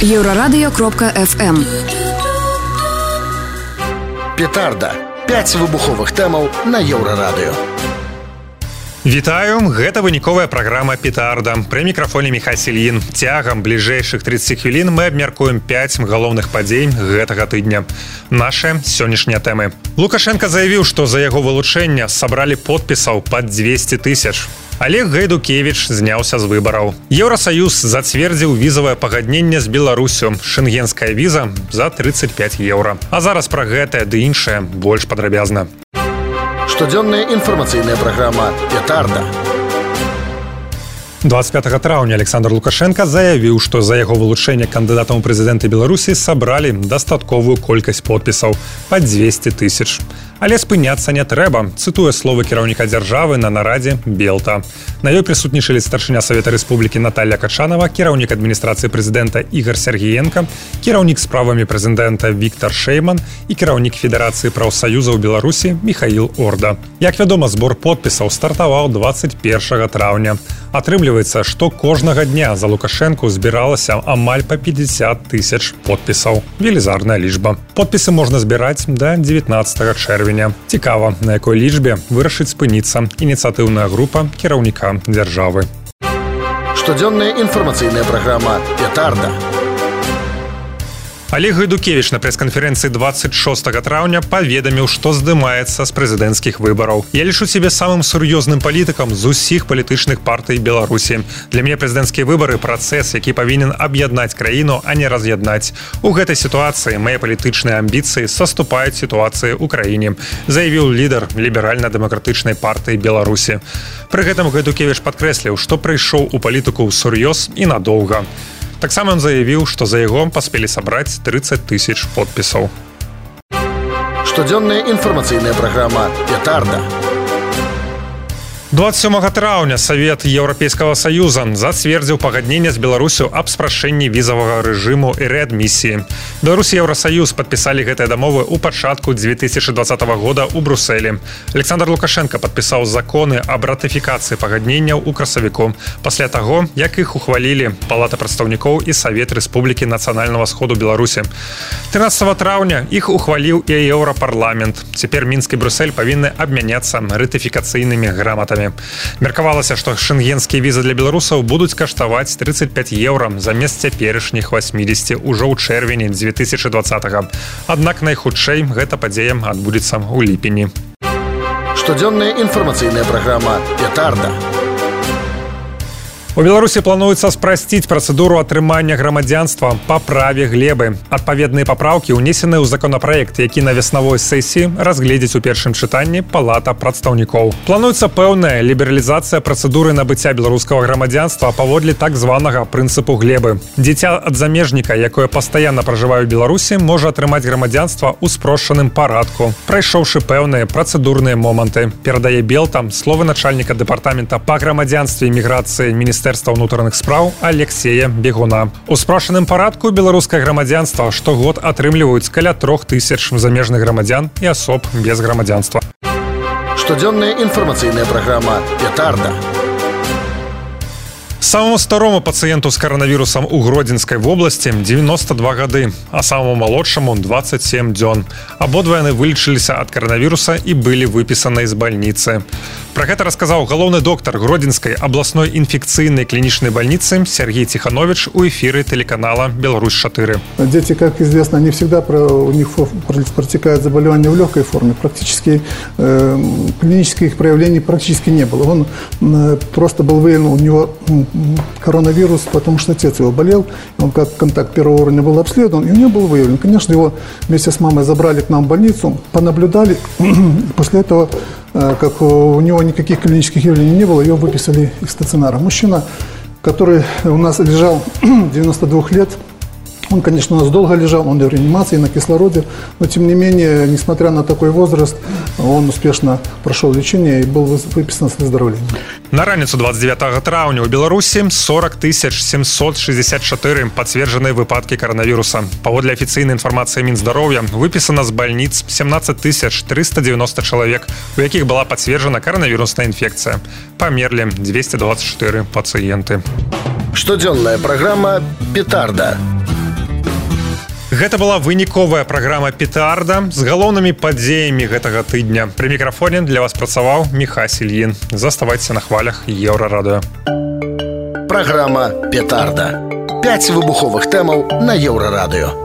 Еўрарадыё.FM. Петарда. 5 выбуховых тэмаў на Еўрарадыё. Вітаю, гэта выніковая праграма «Петарда». Пры мікрафоне Міхась Ільін. Цягам бліжэйшых 30 хвілін мы абмяркуем 5 галоўных падзей гэтага тыдня. Нашы сённяшнія тэмы. Лукашенко заявіў, што за яго вылучэнне сабралі подпісаў пад 200 тысяч. Олег Гайдукевич зняўся з выбараў. Еўрасаюз зацвердзіў візавае пагадненне з Беларусю. Шэнгенская віза за 35 еўра. А зараз пра гэтае ды іншае больш падрабязна. Штодзённая інфармацыйная праграма «Петарда». 25 траўня Александр Лукашенко заявіў, што за яго вылучэнне кандыдатам у прэзідэнты Беларусі сабралі дастатковую колькасць подпісаў пад 200 тысяч. Але спыняцца не трэба, цытуе словы кіраўніка дзяржавы на нарадзе Белта. На ёй прысутнічалі старшыня Савета Рэспублікі Наталья Качанова, кіраўнік адміністрацыі прэзідэнта Ігор Сергіенка, кіраўнік справамі прэзідэнта Віктор Шэйман і кіраўнік Федэрацыі прафсаюзаў Беларусі Михаил Орда. Як вядома, збор подпісаў стартаваў 21 траўня. Атрымліваецца, што кожнага дня за Лукашэнку збіралася амаль па 50 тысяч подпісаў. Велізарная лічба. Подпісы можна збіраць да 19 чэрвеня. Цікава, на якой лічбе вырашыць спыніцца ініцыятыўная група кіраўніка дзяржавы. Штодзённая інфармацыйная праграма «Петарда». Олег Гайдукевич на прэс-канферэнцыі 26 траўня паведаміў, што здымаецца з прэзідэнцкіх выбараў. Я лічу сябе самым сур'ёзным палітыкам з усіх палітычных партый Беларусі. Для мяне прэзідэнцкія выбары працэс, які павінен аб'яднаць краіну, а не раз'яднаць. У гэтай сітуацыі мае палітычныя амбіцыі саступаюць сітуацыі ў краіне, заявіў лідар ліберальна-дэмакратычнай партыі Беларусі. Пры гэтым Гайдукевич падкрэсліў, што прыйшоў у палітыку сур'ёз і надоўга. Таксама ён заявіў, што за яго паспелі сабраць 30 тысяч подпісаў. Штодзённая інфармацыйная праграма «Петарда». 27 траўня Савет Еўрапейскага Саюза зацвердзіў пагадненне з Беларусю аб спрашэнні візавага рэжыму і рэадмісіі. Беларусь і Еўрасаюз падпісалі гэтыя дамовы ў пачатку 2020 года ў Брусэлі. Александр Лукашенко падпісаў законы аб ратыфікацыі пагадненняў у красавіку, пасля таго, як іх ухвалілі Палата прадстаўнікоў і Савет Рэспублікі Нацыянальнага Сходу Беларусі. 13 траўня іх ухваліў і Еўрапарламент. Цяпер Мінск і Брусэль павінны абмяняцца ратыфікацыйнымі граматамі. Меркавалася, што шэнгенскія візы для беларусаў будуць каштаваць 35 еўра замест цяперашніх 80 ўжо ў чэрвені 2020-го. Аднак найхутчэй гэта падзея адбудзецца ў ліпені. Штодзённая інфармацыйная праграма «Петарда». У Беларусі плануецца спрасціць працэдуру атрымання грамадзянства па праве глебы. Адпаведныя папраўкі ўнесены ў законапраект, які на веснавой сесіі разгледзіць у першым чытанні Палата прадстаўнікоў. Плануецца пэўная лібералізацыя працэдуры набыцця беларускага грамадзянства паводле так званага прынцыпу глебы. Дзіця ад замежніка, якое пастаянна пражывае ў Беларусі, можа атрымаць грамадзянства ў спрошчаным парадку, прайшоўшы пэўныя працэдурныя моманты. Перадае Белта словы начальніка дэпартамента па грамадзянстве і міграцыі Міністэрства ўнутраных спраў Алексея Бегуна. У спрошчаным парадку беларускае грамадзянства штогод атрымліваюць каля 3000 замежных грамадзян і асоб без грамадзянства. Штодзённая інфармацыйная праграма «Петарда». Самому старому пацыенту з каранавірусам у Гродзенскай вобласці 92 гады, а самому малодшаму 27 дзён. Абодва яны вылечыліся ад каранавіруса і былі выпісаныя з бальніцы. Пра гэта расказаў галоўны доктар Гродзенскай абласной інфекцыйнай клінічнай бальніцы Сергей Тиханович у эфіры телеканала «Беларусь-4». Дети, как известно, не всегда у них протекает заболевание в легкой форме. Практически клинических проявлений практически не было. Он просто был выявлен, у него коронавирус, потому что отец его болел, он как контакт первого уровня был обследован, и у него был выявлен. Конечно, его вместе с мамой забрали к нам в больницу, понаблюдали, после этого, как у него никаких клинических явлений не было, ее выписали из стационара. Мужчина, который у нас лежал 92 лет, он, конечно, у нас долго лежал, он в реанимации, на кислороде, но, тем не менее, несмотря на такой возраст, он успешно прошел лечение и был выписан с выздоровлением. На раніцу 29 траўня ў Беларусі 40 764 пацверджаныя выпадкі каранавіруса. Паводле афіцыйнай інфармацыі Мінздароўя выпісана з бальніц 17 390 чалавек, у якіх была пацверджана каранавірусная інфекцыя. Памерлі 224 пацыенты. Штодзённая праграма «Петарда». Гэта была выніковая праграма «Петарда» з галоўнымі падзеямі гэтага тыдня. Пры мікрафоне для вас працаваў Михась Ільін. Заставайцеся на хвалях Еўрарадыё. Праграма «Петарда». 5 выбуховых тэмаў на Еўрарадыё.